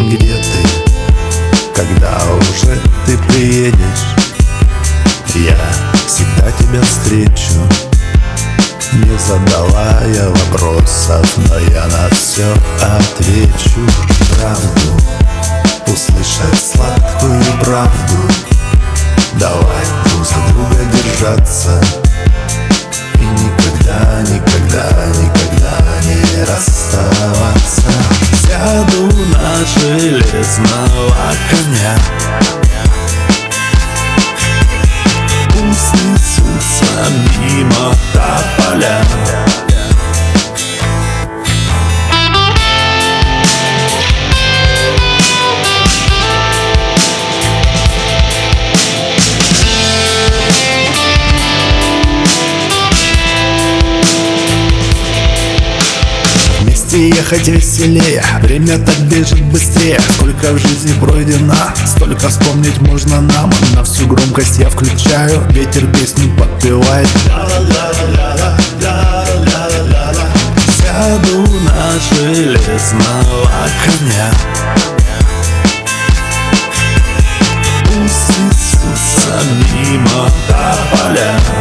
Где ты? Когда уже ты приедешь? Я всегда тебя встречу. Не задавая вопросов, но я на все отвечу. Правду, услышать сладкую правду. Давай друг за друга держаться и никогда, никогда, никогда не расставаться. Сяду на железного коня, пусть несутся мимо тополя. Вместе ехать веселее, время так бежит быстрее. Сколько в жизни пройдено, столько вспомнить можно нам. На всю громкость я включаю, ветер песню подпевает. Сяду на железного коня, пусть несутся мимо тополя.